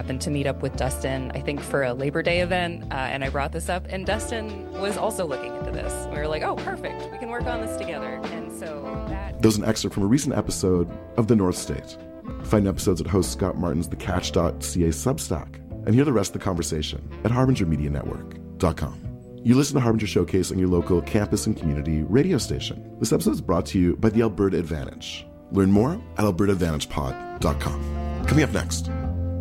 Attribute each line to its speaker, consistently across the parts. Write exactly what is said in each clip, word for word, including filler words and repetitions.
Speaker 1: happened to meet up with Dustin, I think, for a Labor Day event, uh, and I brought this up, and Dustin was also looking into this. We were like, oh, perfect, we can work on this together. And so that...
Speaker 2: There's an excerpt from a recent episode of The North State. Find episodes at host Scott Martin's the catch dot c a Substack, and hear the rest of the conversation at harbinger media network dot com. You listen to Harbinger Showcase on your local campus and community radio station. This episode is brought to you by the Alberta Advantage. Learn more at alberta advantage pod dot com. Coming up next.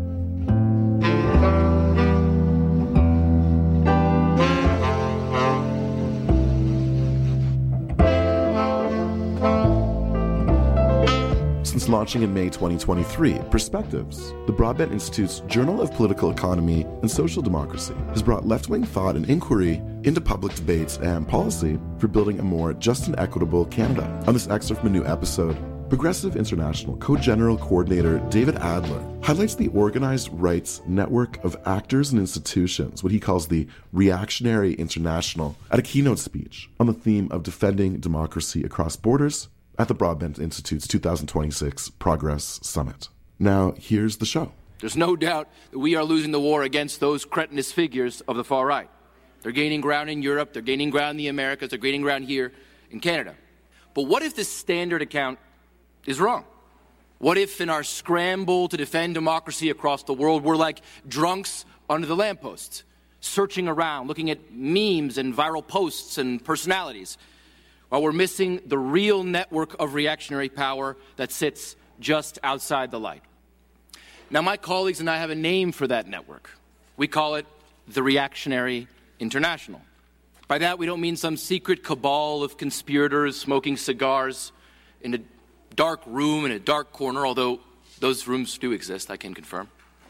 Speaker 2: Since launching in May twenty twenty-three, Perspectives, the Broadbent Institute's Journal of Political Economy and Social Democracy, has brought left-wing thought and inquiry into public debates and policy for building a more just and equitable Canada. On this excerpt from a new episode, Progressive International Co-General Coordinator David Adler highlights the organized rights network of actors and institutions, what he calls the Reactionary International, at a keynote speech on the theme of defending democracy across borders at the Broadbent Institute's two thousand twenty-six Progress Summit. Now, here's the show.
Speaker 3: There's no doubt that we are losing the war against those cretinous figures of the far right. They're gaining ground in Europe, they're gaining ground in the Americas, they're gaining ground here in Canada. But what if this standard account is wrong? What if in our scramble to defend democracy across the world, we're like drunks under the lampposts, searching around, looking at memes and viral posts and personalities, while we're missing the real network of reactionary power that sits just outside the light? Now, my colleagues and I have a name for that network. We call it the Reactionary International. By that, we don't mean some secret cabal of conspirators smoking cigars in a dark room in a dark corner, although those rooms do exist, I can confirm.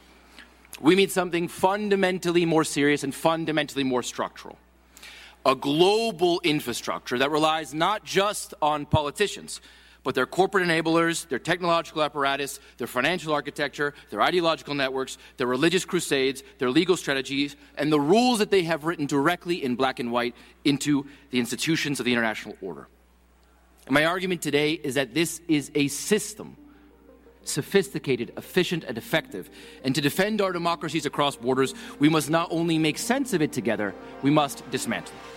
Speaker 3: We mean something fundamentally more serious and fundamentally more structural. A global infrastructure that relies not just on politicians, but their corporate enablers, their technological apparatus, their financial architecture, their ideological networks, their religious crusades, their legal strategies, and the rules that they have written directly in black and white into the institutions of the international order. And my argument today is that this is a system, sophisticated, efficient, and effective. And to defend our democracies across borders, we must not only make sense of it together, we must dismantle it.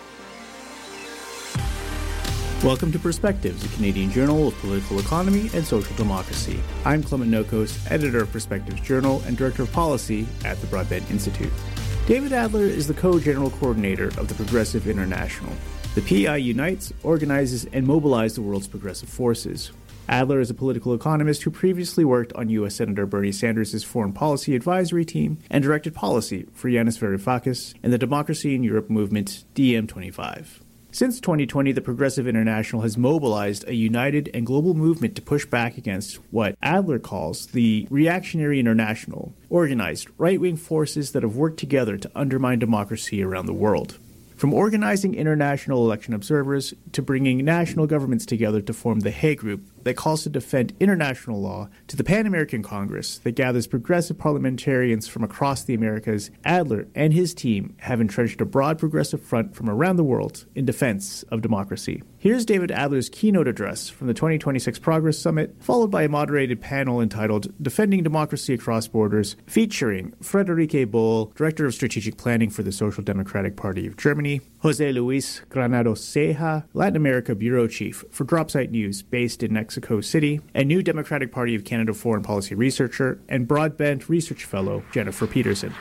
Speaker 4: Welcome to Perspectives, a Canadian journal of political economy and social democracy. I'm Clement Nokos, editor of Perspectives Journal and director of policy at the Broadbent Institute. David Adler is the co-general coordinator of the Progressive International. The P I unites, organizes, and mobilizes the world's progressive forces. Adler is a political economist who previously worked on U S Senator Bernie Sanders' foreign policy advisory team and directed policy for Yanis Varoufakis and the Democracy in Europe movement, D M twenty-five. Since twenty twenty, the Progressive International has mobilized a united and global movement to push back against what Adler calls the Reactionary International, organized right-wing forces that have worked together to undermine democracy around the world. From organizing international election observers to bringing national governments together to form the Hague Group that calls to defend international law, to the Pan-American Congress that gathers progressive parliamentarians from across the Americas, Adler and his team have entrenched a broad progressive front from around the world in defense of democracy. Here's David Adler's keynote address from the twenty twenty-six Progress Summit, followed by a moderated panel entitled Defending Democracy Across Borders, featuring Friederike Bohl, Director of Strategic Planning for the Social Democratic Party of Germany, Jose Luis Granados Ceja, Latin America Bureau Chief for Dropsite News based in Mexico City, and New Democratic Party of Canada foreign policy researcher and Broadbent Research Fellow Jennifer Peterson.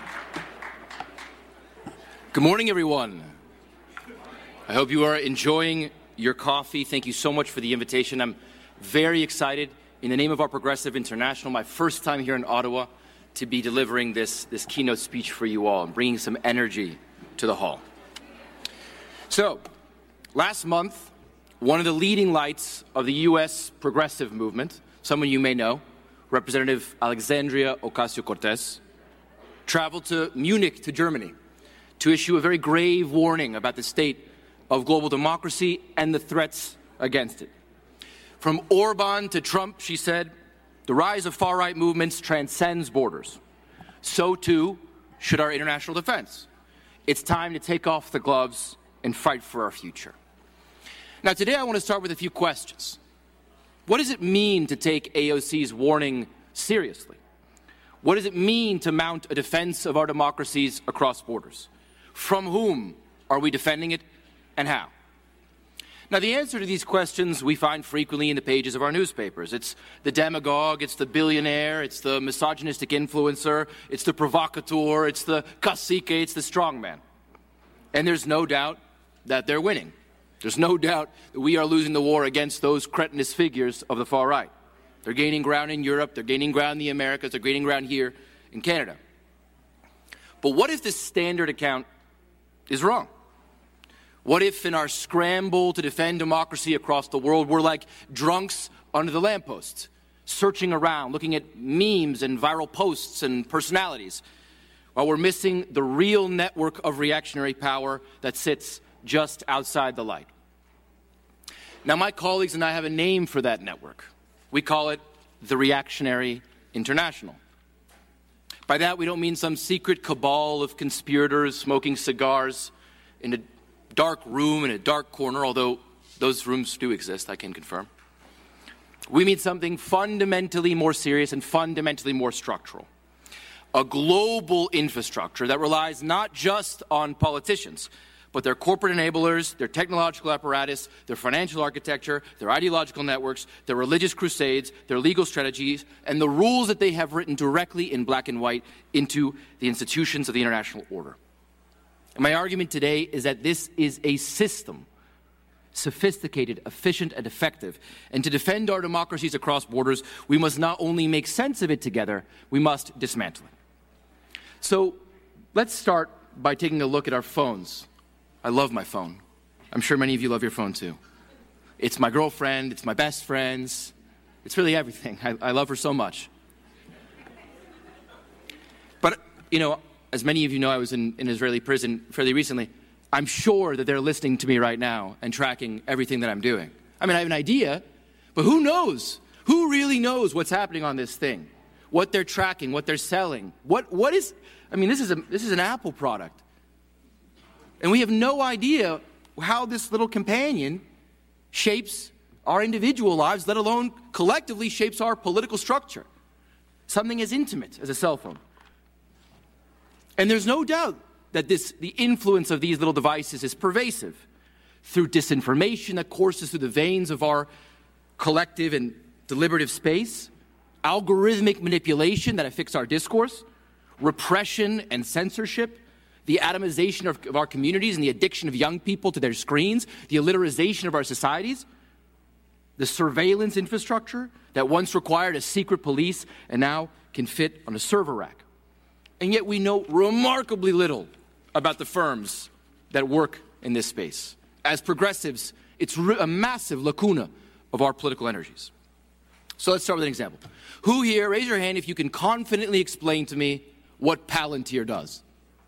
Speaker 3: Good morning, everyone. I hope you are enjoying your coffee. Thank you so much for the invitation. I'm very excited, in the name of our Progressive International, my first time here in Ottawa, to be delivering this, this keynote speech for you all and bringing some energy to the hall. So, last month, one of the leading lights of the U S progressive movement, someone you may know, Representative Alexandria Ocasio-Cortez, traveled to Munich, to Germany, to issue a very grave warning about the state of global democracy and the threats against it. From Orban to Trump, she said, the rise of far-right movements transcends borders. So too should our international defense. It's time to take off the gloves and fight for our future. Now, today I want to start with a few questions. What does it mean to take A O C's warning seriously? What does it mean to mount a defense of our democracies across borders? From whom are we defending it, and how? Now, the answer to these questions we find frequently in the pages of our newspapers. It's the demagogue, it's the billionaire, it's the misogynistic influencer, it's the provocateur, it's the cacique, it's the strongman. And there's no doubt that they're winning. There's no doubt that we are losing the war against those cretinous figures of the far right. They're gaining ground in Europe, they're gaining ground in the Americas, they're gaining ground here in Canada. But what if this standard account is wrong? What if in our scramble to defend democracy across the world, we're like drunks under the lampposts, searching around, looking at memes and viral posts and personalities, while we're missing the real network of reactionary power that sits just outside the light? Now, my colleagues and I have a name for that network. We call it the Reactionary International. By that, we don't mean some secret cabal of conspirators smoking cigars in a dark room in a dark corner, although those rooms do exist, I can confirm. We mean something fundamentally more serious and fundamentally more structural. A global infrastructure that relies not just on politicians, but their corporate enablers, their technological apparatus, their financial architecture, their ideological networks, their religious crusades, their legal strategies, and the rules that they have written directly in black and white into the institutions of the international order. And my argument today is that this is a system, sophisticated, efficient, and effective. And to defend our democracies across borders, we must not only make sense of it together, we must dismantle it. So let's start by taking a look at our phones. I love my phone. I'm sure many of you love your phone too. It's my girlfriend, it's my best friends. It's really everything. I, I love her so much. But, you know, as many of you know, I was in an Israeli prison fairly recently. I'm sure that they're listening to me right now and tracking everything that I'm doing. I mean, I have an idea, but who knows? Who really knows what's happening on this thing? What they're tracking, what they're selling? What, what is, I mean, this is, a, this is an Apple product. And we have no idea how this little companion shapes our individual lives, let alone collectively shapes our political structure. Something as intimate as a cell phone. And there's no doubt that this, the influence of these little devices is pervasive through disinformation that courses through the veins of our collective and deliberative space, algorithmic manipulation that affects our discourse, repression and censorship, the atomization of, of our communities and the addiction of young people to their screens, the illiterization of our societies, the surveillance infrastructure that once required a secret police and now can fit on a server rack. And yet we know remarkably little about the firms that work in this space. As progressives, it's a massive lacuna of our political energies. So let's start with an example. Who here, raise your hand if you can confidently explain to me what Palantir does?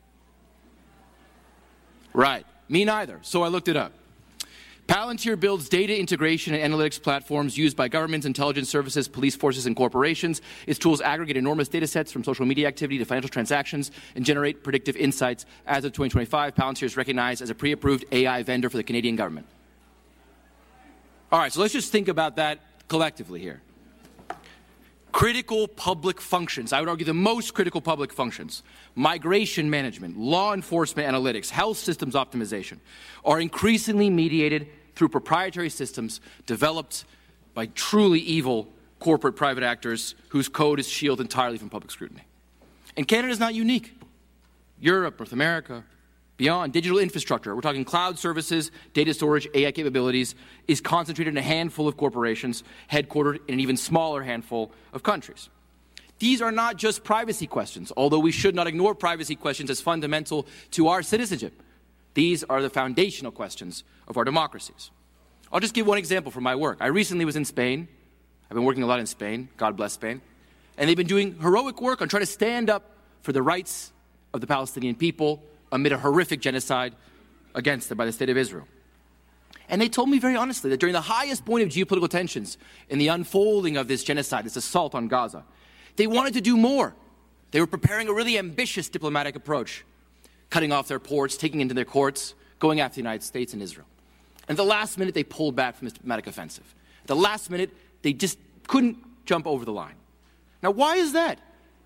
Speaker 3: Right. Me neither. So I looked it up. Palantir builds data integration and analytics platforms used by governments, intelligence services, police forces, and corporations. Its tools aggregate enormous data sets from social media activity to financial transactions and generate predictive insights. As of twenty twenty-five, Palantir is recognized as a pre-approved A I vendor for the Canadian government. All right, so let's just think about that collectively here. Critical public functions, I would argue the most critical public functions, migration management, law enforcement analytics, health systems optimization, are increasingly mediated through proprietary systems developed by truly evil corporate private actors whose code is shielded entirely from public scrutiny. And Canada is not unique. Europe, North America, beyond, digital infrastructure, we're talking cloud services, data storage, A I capabilities, is concentrated in a handful of corporations headquartered in an even smaller handful of countries. These are not just privacy questions, although we should not ignore privacy questions as fundamental to our citizenship. These are the foundational questions of our democracies. I'll just give one example from my work. I recently was in Spain. I've been working a lot in Spain, God bless Spain. And they've been doing heroic work on trying to stand up for the rights of the Palestinian people amid a horrific genocide against them by the State of Israel. And they told me very honestly that during the highest point of geopolitical tensions in the unfolding of this genocide, this assault on Gaza, they wanted to do more. They were preparing a really ambitious diplomatic approach, cutting off their ports, taking into their courts, going after the United States and Israel. And at the last minute, they pulled back from this diplomatic offensive. At the last minute, they just couldn't jump over the line. Now, why is that?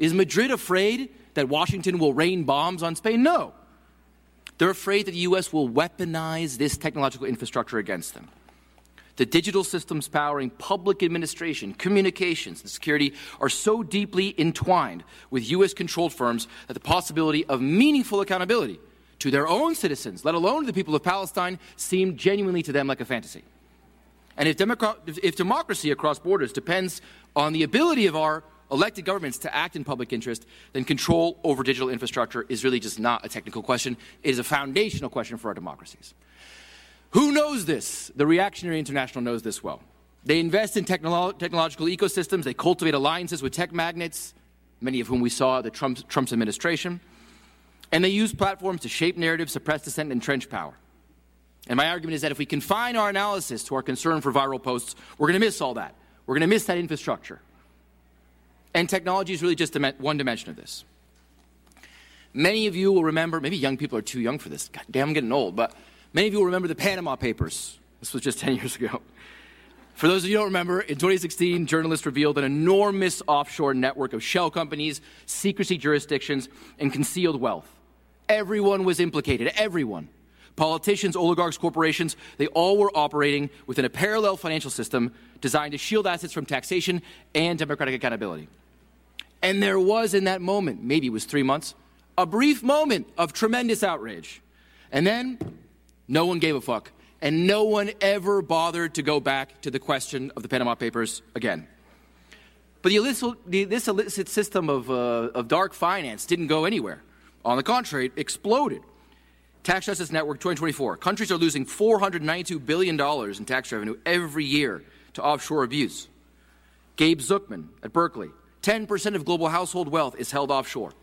Speaker 3: Is Madrid afraid that Washington will rain bombs on Spain? No. They're afraid that the U S will weaponize this technological infrastructure against them. The digital systems powering public administration, communications, and security are so deeply entwined with U S-controlled firms that the possibility of meaningful accountability to their own citizens, let alone the people of Palestine, seemed genuinely to them like a fantasy. And if, Democrat, if, if democracy across borders depends on the ability of our elected governments to act in public interest, then control over digital infrastructure is really just not a technical question. It is a foundational question for our democracies. Who knows this? The Reactionary International knows this well. They invest in technolo- technological ecosystems. They cultivate alliances with tech magnates, many of whom we saw at the Trump, Trump's administration. And they use platforms to shape narratives, suppress dissent, and entrench power. And my argument is that if we confine our analysis to our concern for viral posts, we're going to miss all that. We're going to miss that infrastructure. And technology is really just one dimension of this. Many of you will remember, maybe young people are too young for this. God damn, I'm getting old, but many of you will remember the Panama Papers. This was just ten years ago. For those of you who don't remember, in twenty sixteen, journalists revealed an enormous offshore network of shell companies, secrecy jurisdictions, and concealed wealth. Everyone was implicated, everyone. Politicians, oligarchs, corporations, they all were operating within a parallel financial system designed to shield assets from taxation and democratic accountability. And there was in that moment, maybe it was three months, a brief moment of tremendous outrage. And then no one gave a fuck. And no one ever bothered to go back to the question of the Panama Papers again. But the illicit, the, this illicit system of, uh, of dark finance didn't go anywhere. On the contrary, it exploded. Tax Justice Network twenty twenty-four. Countries are losing four hundred ninety-two billion dollars in tax revenue every year to offshore abuse. Gabe Zuckman at Berkeley. ten percent of global household wealth is held offshore.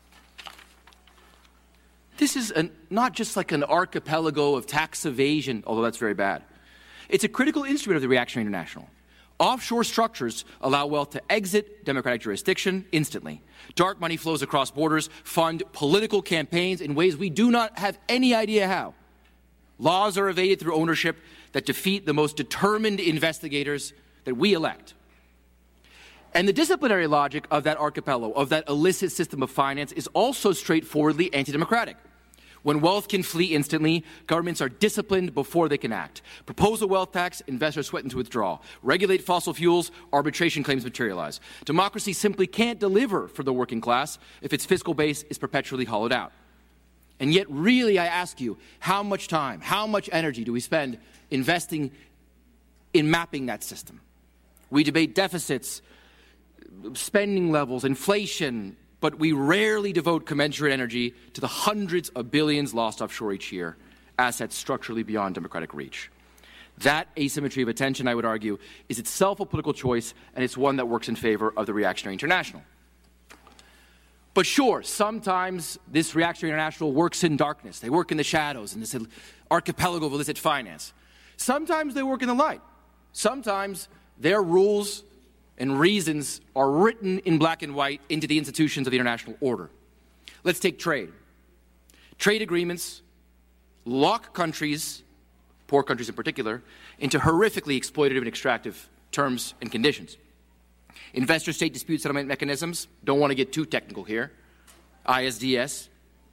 Speaker 3: This is an, not just like an archipelago of tax evasion, although that's very bad. It's a critical instrument of the Reactionary International. Offshore structures allow wealth to exit democratic jurisdiction instantly. Dark money flows across borders, fund political campaigns in ways we do not have any idea how. Laws are evaded through ownership that defeat the most determined investigators that we elect. And the disciplinary logic of that archipelago, of that illicit system of finance, is also straightforwardly anti-democratic. When wealth can flee instantly, governments are disciplined before they can act. Propose a wealth tax, investors threaten to withdraw. Regulate fossil fuels, arbitration claims materialize. Democracy simply can't deliver for the working class if its fiscal base is perpetually hollowed out. And yet, really, I ask you, how much time, how much energy do we spend investing in mapping that system? We debate deficits, spending levels, inflation, but we rarely devote commensurate energy to the hundreds of billions lost offshore each year, assets structurally beyond democratic reach. That asymmetry of attention, I would argue, is itself a political choice, and it's one that works in favor of the Reactionary International. But sure, sometimes this Reactionary International works in darkness. They work in the shadows in this archipelago of illicit finance. Sometimes they work in the light. Sometimes their rules and reasons are written in black and white into the institutions of the international order. Let's take trade. Trade agreements lock countries, poor countries in particular, into horrifically exploitative and extractive terms and conditions. Investor-state dispute settlement mechanisms, don't want to get too technical here, I S D S,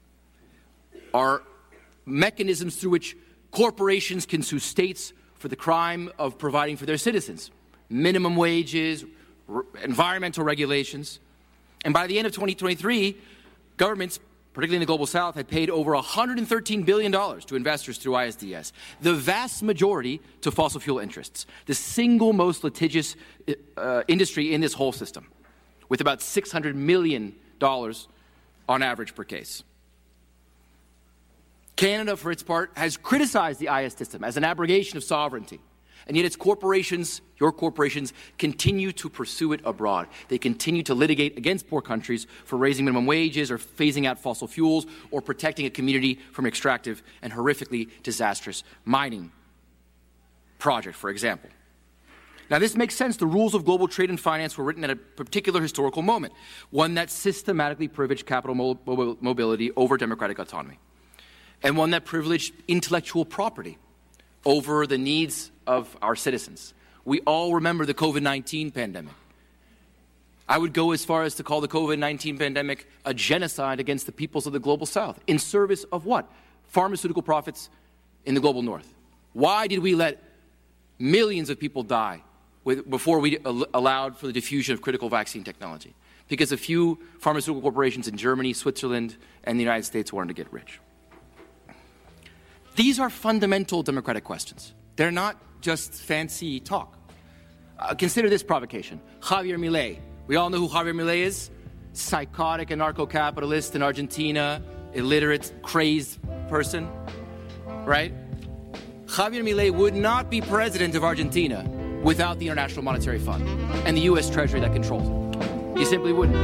Speaker 3: are mechanisms through which corporations can sue states for the crime of providing for their citizens. Minimum wages, r- environmental regulations. And by the end of twenty twenty-three, governments, particularly in the Global South, had paid over one hundred thirteen billion dollars to investors through I S D S, the vast majority to fossil fuel interests, the single most litigious uh, industry in this whole system, with about six hundred million dollars on average per case. Canada, for its part, has criticized the I S system as an abrogation of sovereignty. And yet its corporations, your corporations, continue to pursue it abroad. They continue to litigate against poor countries for raising minimum wages or phasing out fossil fuels or protecting a community from extractive and horrifically disastrous mining project, for example. Now, this makes sense. The rules of global trade and finance were written at a particular historical moment, one that systematically privileged capital mo- mobility over democratic autonomy, and one that privileged intellectual property over the needs of our citizens. We all remember the COVID nineteen pandemic. I would go as far as to call the COVID nineteen pandemic a genocide against the peoples of the global south in service of what? Pharmaceutical profits in the global north. Why did we let millions of people die with, before we al- allowed for the diffusion of critical vaccine technology? Because a few pharmaceutical corporations in Germany, Switzerland, and the United States wanted to get rich. These are fundamental democratic questions. They're not just fancy talk. Uh, consider this provocation. Javier Milei. We all know who Javier Milei is. Psychotic anarcho-capitalist in Argentina, illiterate, crazed person, right? Javier Milei would not be president of Argentina without the International Monetary Fund and the U S Treasury that controls it. He simply wouldn't.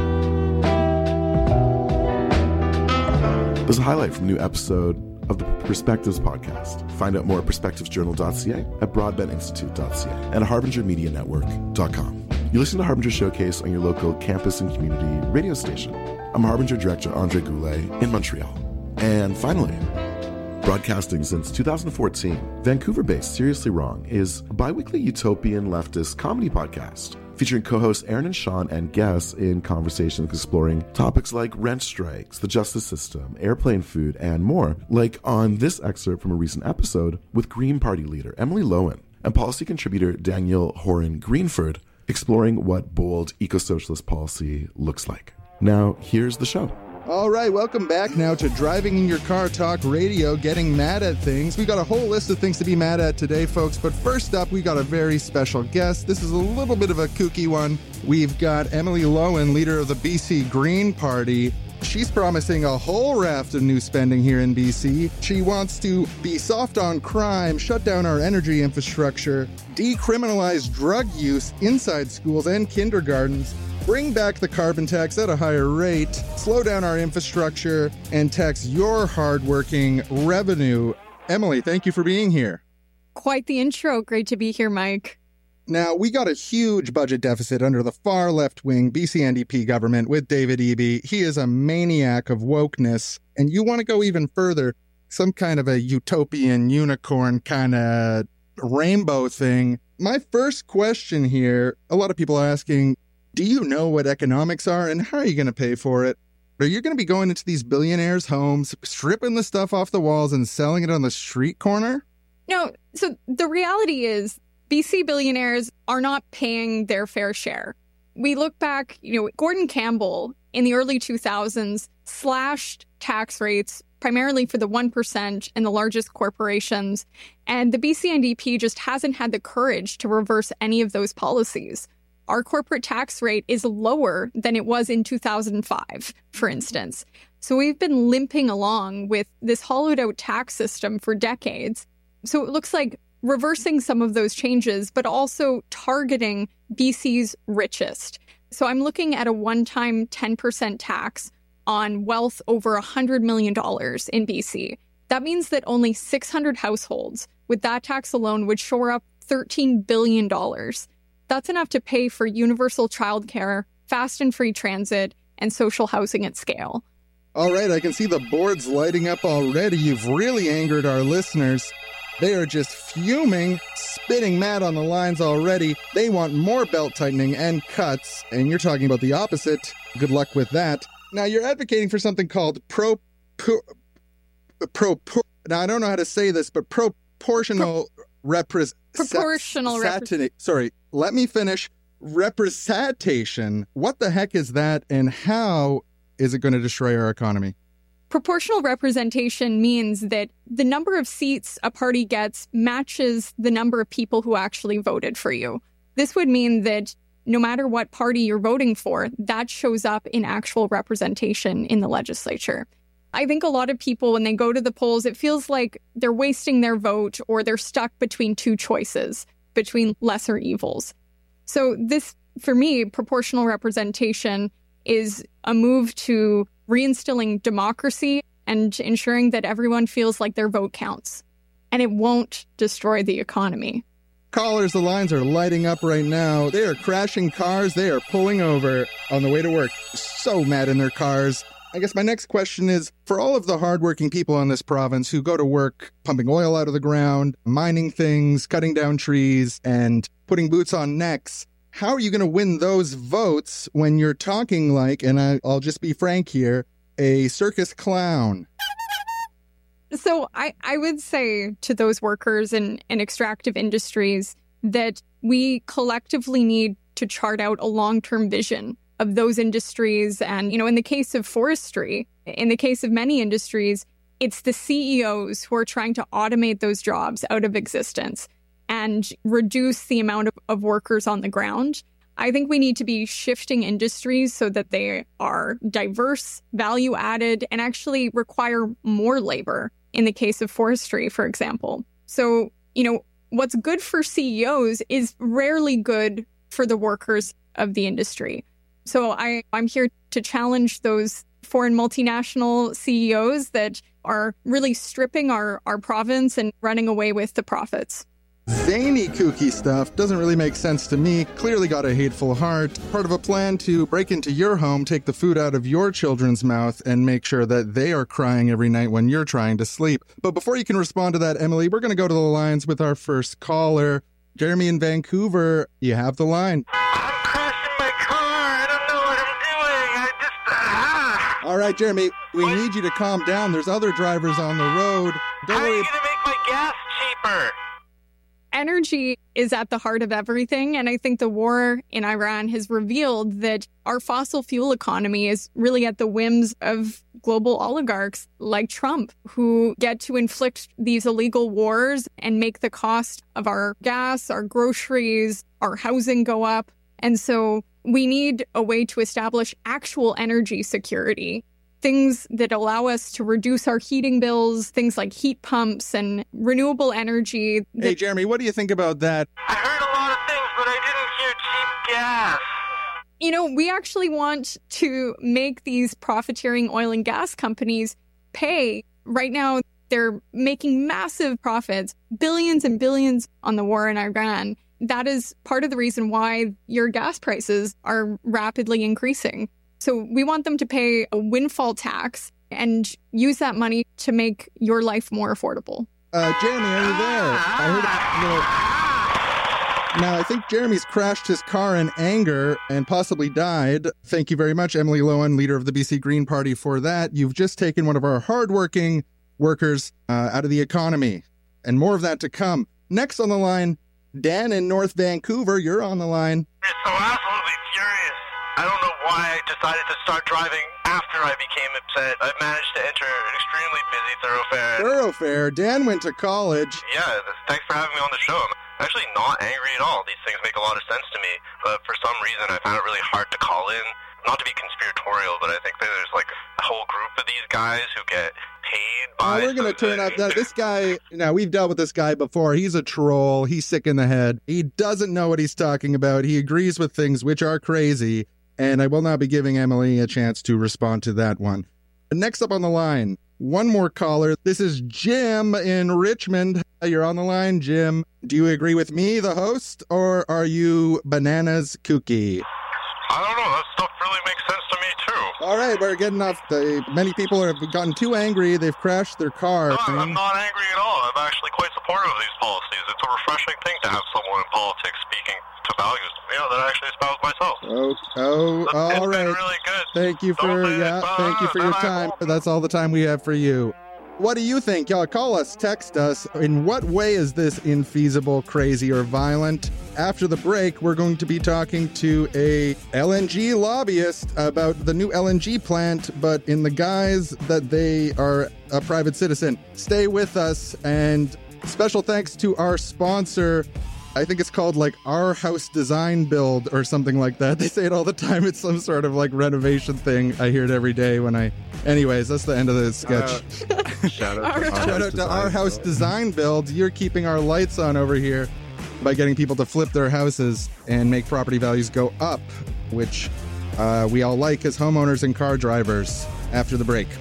Speaker 2: There's a highlight from a new episode of the Perspectives podcast. Find out more at perspectives journal dot c a, at broadbent institute dot c a, and at harbinger media network dot com. You listen to Harbinger Showcase on your local campus and community radio station. I'm Harbinger Director Andre Goulet in Montreal. And finally, broadcasting since two thousand fourteen, Vancouver-based Seriously Wrong is a bi-weekly utopian leftist comedy podcast featuring co-hosts Aaron and Sean and guests in conversations exploring topics like rent strikes, the justice system, airplane food, and more, like on this excerpt from a recent episode with Green Party leader Emily Lowen and policy contributor Daniel Horan Greenford, exploring what bold eco-socialist policy looks like. Now, here's the show.
Speaker 5: All right, welcome back now to Driving in Your Car Talk Radio, getting mad at things. We got a whole list of things to be mad at today, folks. But first up, we got a very special guest. This is a little bit of a kooky one. We've got Emily Lowen, leader of the B C Green Party. She's promising a whole raft of new spending here in B C. She wants to be soft on crime, shut down our energy infrastructure, decriminalize drug use inside schools and kindergartens, bring back the carbon tax at a higher rate, slow down our infrastructure, and tax your hardworking revenue. Emily, thank you for being here.
Speaker 6: Quite the intro. Great to be here, Mike.
Speaker 5: Now, we got a huge budget deficit under the far left-wing B C N D P government with David Eby. He is a maniac of wokeness, and you want to go even further, some kind of a utopian unicorn kind of rainbow thing. My first question here, a lot of people are asking, do you know what economics are and how are you going to pay for it? Are you going to be going into these billionaires' homes, stripping the stuff off the walls and selling it on the street corner?
Speaker 6: No, so the reality is B C billionaires are not paying their fair share. We look back, you know, Gordon Campbell in the early two thousands slashed tax rates primarily for the one percent and the largest corporations. And the B C N D P just hasn't had the courage to reverse any of those policies. Our corporate tax rate is lower than it was in two thousand five, for instance. So we've been limping along with this hollowed out tax system for decades. So it looks like reversing some of those changes, but also targeting B C's richest. So I'm looking at a one-time ten percent tax on wealth over one hundred million dollars in B C. That means that only six hundred households with that tax alone would shore up thirteen billion dollars. That's enough to pay for universal childcare, fast and free transit, and social housing at scale.
Speaker 5: All right, I can see the boards lighting up already. You've really angered our listeners. They are just fuming, spitting mad on the lines already. They want more belt tightening and cuts, and you're talking about the opposite. Good luck with that. Now, you're advocating for something called pro... pro, pro, pro now, I don't know how to say this, but proportional pro, repres...
Speaker 6: Proportional
Speaker 5: representation. Sorry, let me finish. Representation. What the heck is that, and how is it going to destroy our economy?
Speaker 6: Proportional representation means that the number of seats a party gets matches the number of people who actually voted for you. This would mean that no matter what party you're voting for, that shows up in actual representation in the legislature. I think a lot of people, when they go to the polls, it feels like they're wasting their vote or they're stuck between two choices, between lesser evils. So this, for me, proportional representation is a move to reinstilling democracy and ensuring that everyone feels like their vote counts. And it won't destroy the economy.
Speaker 5: Callers, the lines are lighting up right now. They are crashing cars. They are pulling over on the way to work. So mad in their cars. I guess my next question is, for all of the hardworking people in this province who go to work pumping oil out of the ground, mining things, cutting down trees, and putting boots on necks, how are you going to win those votes when you're talking like, and I, I'll just be frank here, a circus clown?
Speaker 6: So I, I would say to those workers in, in extractive industries that we collectively need to chart out a long-term vision of those industries. And, you know, in the case of forestry, in the case of many industries, it's the C E Os who are trying to automate those jobs out of existence and reduce the amount of, of workers on the ground. I think we need to be shifting industries so that they are diverse, value added, and actually require more labor in the case of forestry, for example. So, you know, what's good for C E Os is rarely good for the workers of the industry. So I, I'm here to challenge those foreign multinational C E Os that are really stripping our, our province and running away with the profits.
Speaker 5: Zany, kooky stuff doesn't really make sense to me. Clearly got a hateful heart. Part of a plan to break into your home, take the food out of your children's mouth, and make sure that they are crying every night when you're trying to sleep. But before you can respond to that, Emily, we're going to go to the lines with our first caller. Jeremy in Vancouver, you have the line.
Speaker 7: I'm crashing my car. I don't know what I'm doing. I just... Ah.
Speaker 5: All right, Jeremy, we what? need you to calm down. There's other drivers on the road. Don't
Speaker 7: How
Speaker 5: worry.
Speaker 7: are you going to make my gas cheaper?
Speaker 6: Energy is at the heart of everything, and I think the war in Iran has revealed that our fossil fuel economy is really at the whims of global oligarchs like Trump, who get to inflict these illegal wars and make the cost of our gas, our groceries, our housing go up. And so we need a way to establish actual energy security. Things that allow us to reduce our heating bills, things like heat pumps and renewable energy. That...
Speaker 5: Hey, Jeremy, what do you think about that?
Speaker 7: I heard a lot of things, but I didn't hear cheap gas.
Speaker 6: You know, we actually want to make these profiteering oil and gas companies pay. Right now, they're making massive profits, billions and billions on the war in Iran. That is part of the reason why your gas prices are rapidly increasing. So we want them to pay a windfall tax and use that money to make your life more affordable.
Speaker 5: Uh, Jeremy, are you there? I heard. You know, now, I think Jeremy's crashed his car in anger and possibly died. Thank you very much, Emily Lowen, leader of the B C Green Party, for that. You've just taken one of our hardworking workers uh, out of the economy, and more of that to come. Next on the line, Dan in North Vancouver. You're on the line.
Speaker 7: You're so absolutely furious. I don't know why I decided to start driving after I became upset. I managed to enter an extremely busy thoroughfare.
Speaker 5: Thoroughfare? Dan went to college.
Speaker 7: Yeah, thanks for having me on the show. I'm actually not angry at all. These things make a lot of sense to me. But for some reason, I found it really hard to call in. Not to be conspiratorial, but I think that there's like a whole group of these guys who get paid by...
Speaker 5: Oh, we're going to turn up that. This guy, now we've dealt with this guy before. He's a troll. He's sick in the head. He doesn't know what he's talking about. He agrees with things which are crazy. And I will not be giving Emily a chance to respond to that one. Next up on the line, one more caller. This is Jim in Richmond. You're on the line, Jim. Do you agree with me, the host, or are you bananas kooky?
Speaker 7: I don't know. That stuff really makes sense to me, too.
Speaker 5: All right, we're getting off. The, many people have gotten too angry. They've crashed their car.
Speaker 7: No, I'm not angry at all. I'm actually quite supportive of these policies. It's a refreshing thing to have someone in politics speaking to values, you know, that I actually espouse myself.
Speaker 5: Oh, oh,
Speaker 7: it's
Speaker 5: all right.
Speaker 7: Been really good.
Speaker 5: Thank you for, yeah, thank you for your time. That's all the time we have for you. What do you think? Y'all call us, text us. In what way is this infeasible, crazy, or violent? After the break, we're going to be talking to a L N G lobbyist about the new L N G plant, but in the guise that they are a private citizen. Stay with us, and special thanks to our sponsor. I think it's called like Our House Design Build or something like that. They say it all the time. It's some sort of like renovation thing. I hear it every day when I... Anyways, that's the end of the sketch.
Speaker 8: Uh, shout out to,
Speaker 5: Shout
Speaker 8: our,
Speaker 5: out to Our House Design Build. You're keeping our lights on over here by getting people to flip their houses and make property values go up, which uh, we all like as homeowners and car drivers. After the break.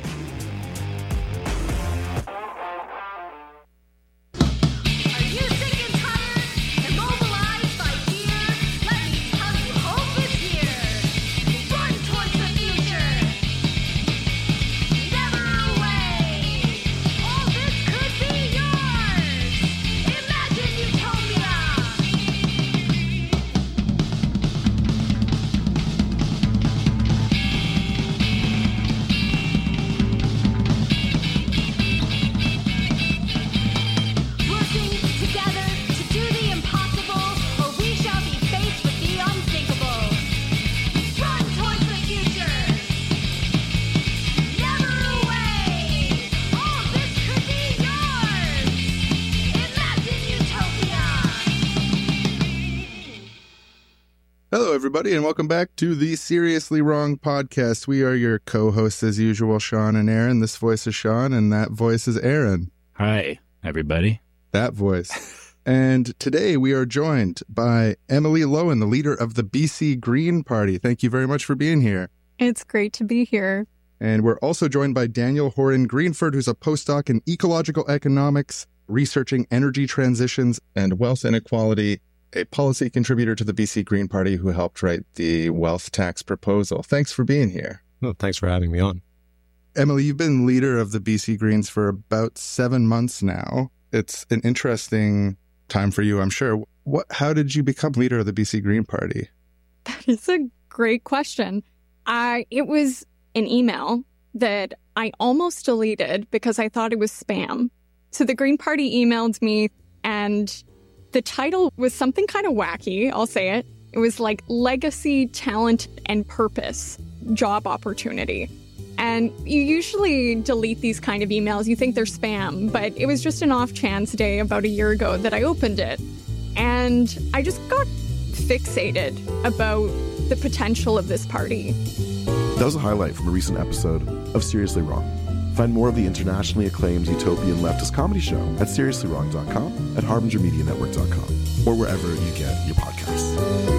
Speaker 5: Hello, everybody, and welcome back to the Seriously Wrong podcast. We are your co-hosts, as usual, Sean and Aaron. This voice is Sean, and that voice is Aaron.
Speaker 8: Hi, everybody.
Speaker 5: That voice. And today we are joined by Emily Lowen, the leader of the B C Green Party. Thank you very much for being here.
Speaker 6: It's great to be here.
Speaker 5: And we're also joined by Daniel Horan Greenford, who's a postdoc in ecological economics, researching energy transitions and wealth inequality, a policy contributor to the B C Green Party who helped write the wealth tax proposal. Thanks for being here.
Speaker 9: Well, thanks for having me on.
Speaker 5: Emily, you've been leader of the B C Greens for about seven months now. It's an interesting time for you, I'm sure. What? How did you become leader of the B C Green Party?
Speaker 6: That is a great question. I it was an email that I almost deleted because I thought it was spam. So the Green Party emailed me, and the title was something kind of wacky, I'll say it. It was like Legacy, Talent, and Purpose Job Opportunity. And you usually delete these kind of emails. You think they're spam, but it was just an off chance day about a year ago that I opened it. And I just got fixated about the potential of this party.
Speaker 2: That was a highlight from a recent episode of Seriously Wrong. Find more of the internationally acclaimed utopian leftist comedy show at seriously wrong dot com, at harbinger media network dot com, or wherever you get your podcasts.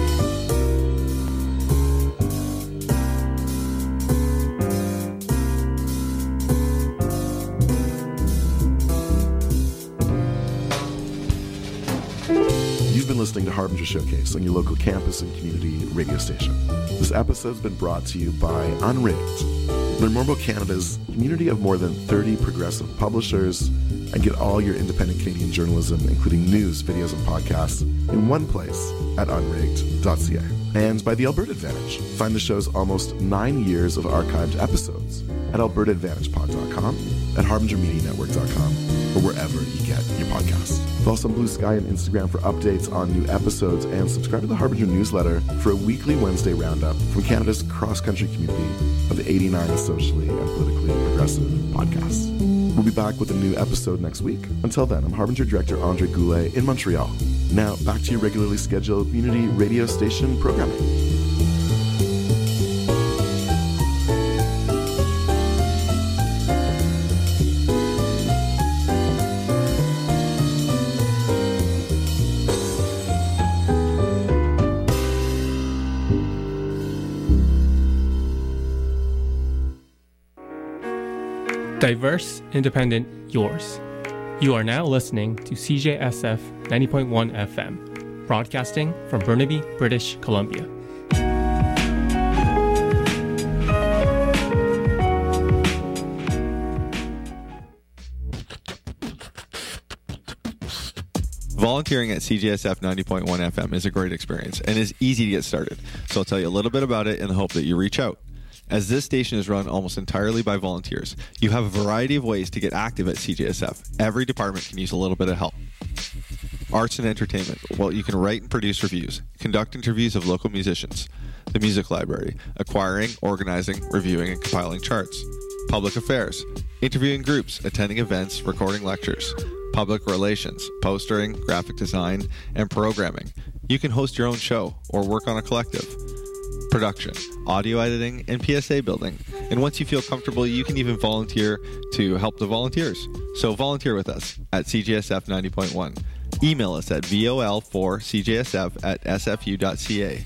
Speaker 2: You've been listening to Harbinger Showcase on your local campus and community radio station. This episode's been brought to you by Unrigged. Learn more about Canada's community of more than thirty progressive publishers and get all your independent Canadian journalism, including news, videos, and podcasts, in one place at unrigged dot c a. And by the Alberta Advantage. Find the show's almost nine years of archived episodes at alberta advantage pod dot com, at harbinger media network dot com, or wherever you get your podcasts. Follow us on Blue Sky and Instagram for updates on new episodes, and subscribe to the Harbinger newsletter for a weekly Wednesday roundup from Canada's cross-country community of the eighty-nine socially and politically progressive podcasts. We'll be back with a new episode next week. Until then, I'm Harbinger Director Andre Goulet in Montreal. Now, back to your regularly scheduled community radio station programming.
Speaker 10: Diverse, independent, yours. You are now listening to C J S F ninety point one F M, broadcasting from Burnaby, British Columbia.
Speaker 9: Volunteering at C J S F ninety point one F M is a great experience and is easy to get started. So I'll tell you a little bit about it in the hope that you reach out. As this station is run almost entirely by volunteers, you have a variety of ways to get active at C J S F. Every department can use a little bit of help. Arts and entertainment. Well, you can write and produce reviews, conduct interviews of local musicians. The music library. Acquiring, organizing, reviewing, and compiling charts. Public affairs. Interviewing groups, attending events, recording lectures. Public relations. Postering, graphic design, and programming. You can host your own show or work on a collective. Production, audio editing, and P S A building. And once you feel comfortable, you can even volunteer to help the volunteers. So volunteer with us at C J S F ninety point one. Email us at V O L four C J S F at S F U dot C A.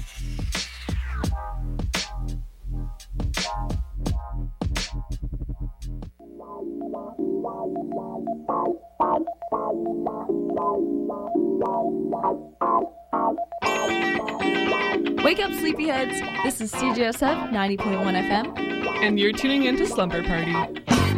Speaker 11: Wake up, sleepyheads. This is C J S F ninety point one F M.
Speaker 12: And you're tuning into Slumber Party.